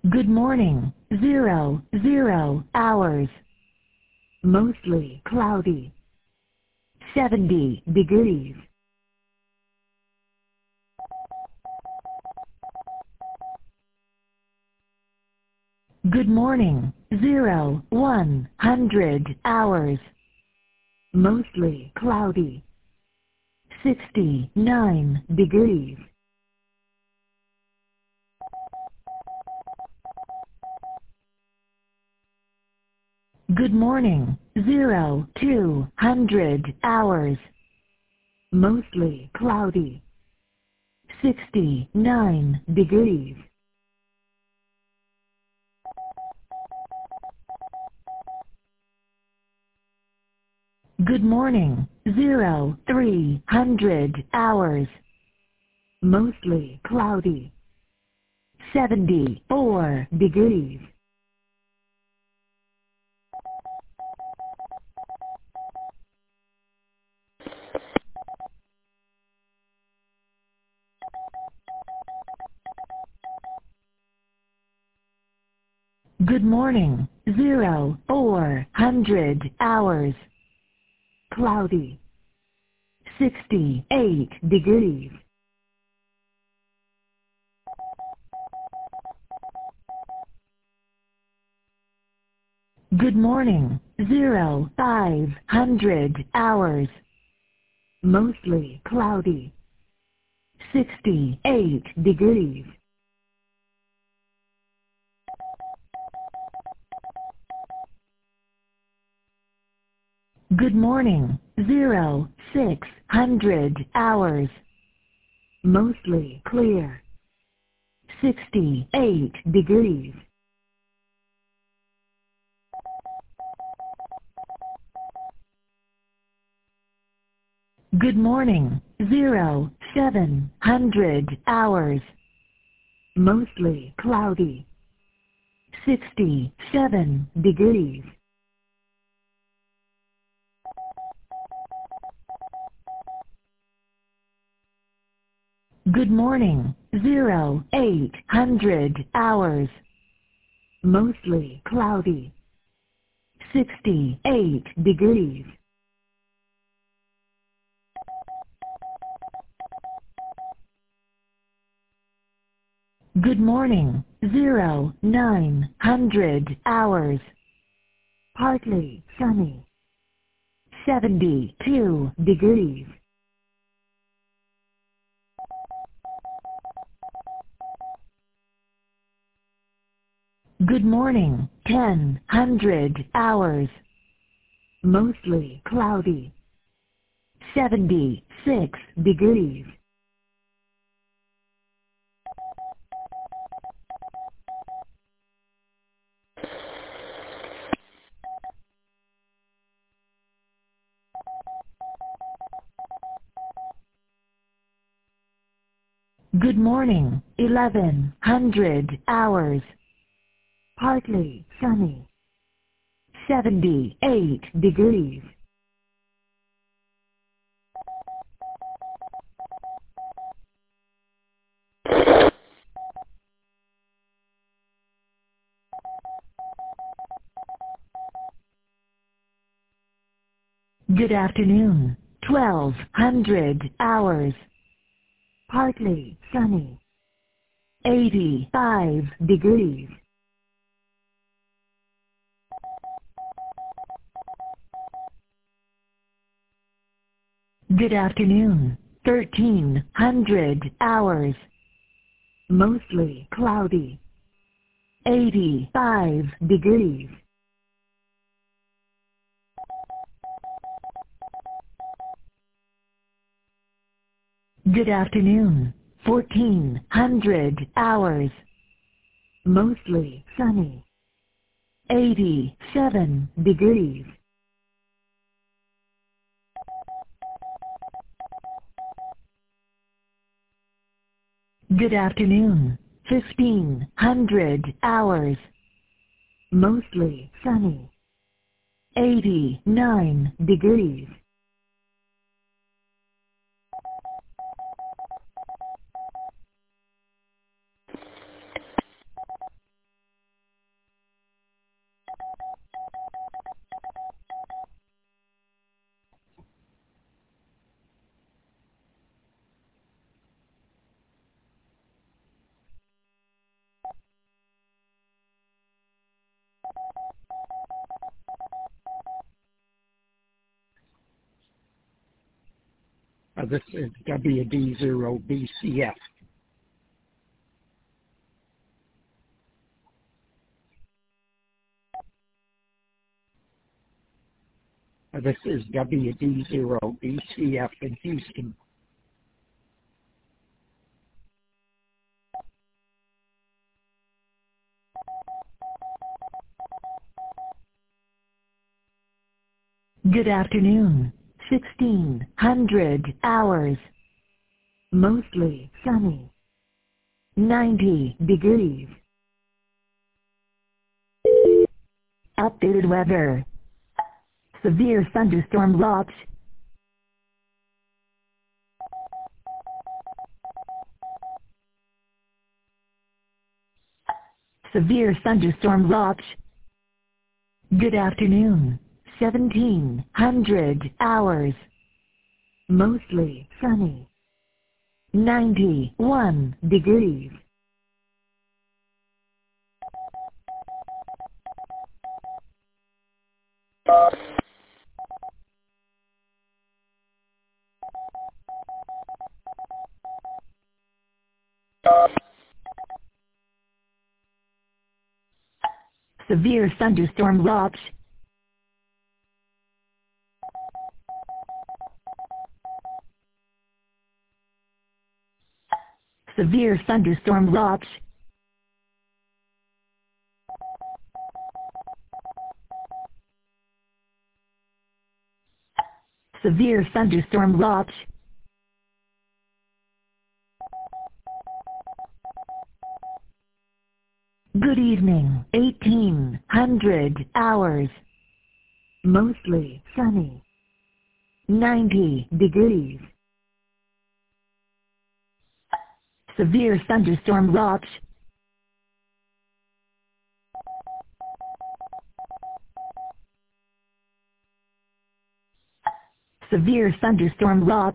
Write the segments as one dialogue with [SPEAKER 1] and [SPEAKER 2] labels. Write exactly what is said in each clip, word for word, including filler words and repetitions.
[SPEAKER 1] Good morning. Zero, zero hours. Mostly cloudy. seventy degrees. Good morning. Zero, one hundred hours. Mostly cloudy. sixty-nine degrees. Good morning. Zero, two hundred hours. Mostly cloudy. sixty-nine degrees. Good morning. Zero, three hundred hours. Mostly cloudy. seventy-four degrees. Good morning. Zero, four hundred hours. Cloudy. sixty-eight degrees. Good morning. Zero, five hundred hours. Mostly cloudy. sixty-eight degrees. Good morning. Zero, six hundred hours. Mostly clear. sixty-eight degrees. Good morning. Zero, seven hundred hours. Mostly cloudy. sixty-seven degrees. Good morning. Zero, eight hundred hours. Mostly cloudy. sixty-eight degrees. Good morning. Zero, nine hundred hours. Partly sunny. seventy-two degrees. Good morning. Ten hundred hours. Mostly cloudy. seventy-six degrees. Good morning. Eleven hundred hours. Partly sunny. seventy-eight degrees. Good afternoon. Twelve hundred hours. Partly sunny. eighty-five degrees. Good afternoon. Thirteen hundred hours. Mostly cloudy. eighty-five degrees. Good afternoon. Fourteen hundred hours. Mostly sunny. eighty-seven degrees. Good afternoon. Fifteen hundred hours. Mostly sunny. eighty-nine degrees.
[SPEAKER 2] Uh, this is W D zero B C F. Uh, this is W D zero B C F in Houston.
[SPEAKER 1] Good afternoon. sixteen hundred hours. Mostly sunny. ninety degrees. Updated weather. Severe thunderstorm watch. Severe thunderstorm watch. Good afternoon. seventeen hundred hours. Mostly sunny. ninety-one degrees. Severe thunderstorm watch. Severe thunderstorm watch. Severe thunderstorm watch. Good evening. eighteen hundred hours. Mostly sunny. ninety degrees. Severe thunderstorm watch. Severe thunderstorm watch.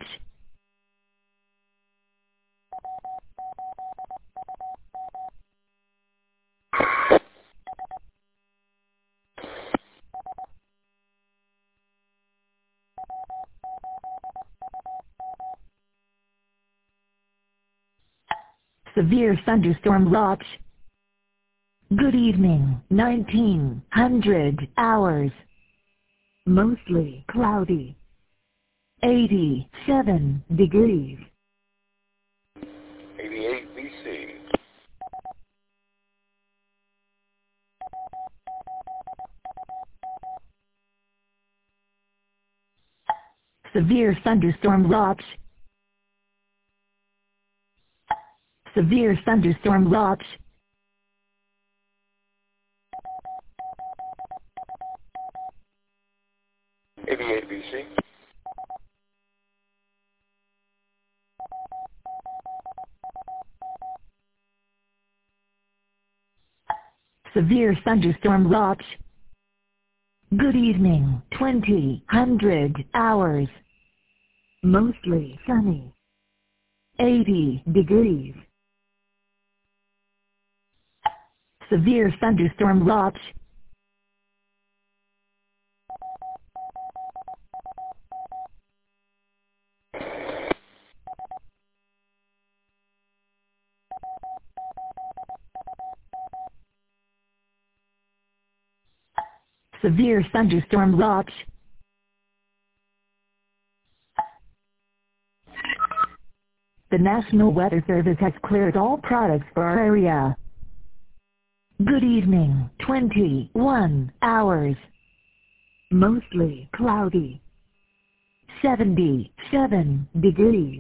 [SPEAKER 1] Severe thunderstorm watch. Good evening. nineteen hundred hours. Mostly cloudy. eighty-seven degrees.
[SPEAKER 3] eighty-eight B C.
[SPEAKER 1] Severe thunderstorm watch. Severe thunderstorm watch.
[SPEAKER 3] eighty-eight B C.
[SPEAKER 1] Severe thunderstorm watch. Good evening. twenty hundred hours. Mostly sunny. eighty degrees. Severe thunderstorm watch. Severe thunderstorm watch. The National Weather Service has cleared all products for our area. Good evening. twenty-one hours. Mostly cloudy. seventy-seven degrees.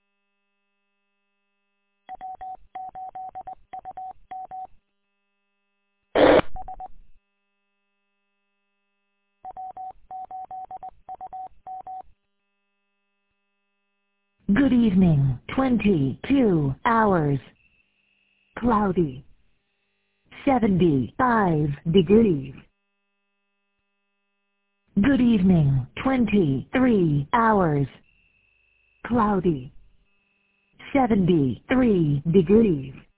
[SPEAKER 1] Good evening. twenty-two hours. Cloudy. seventy-five degrees. Good evening. twenty-three hours. Cloudy. seventy-three degrees.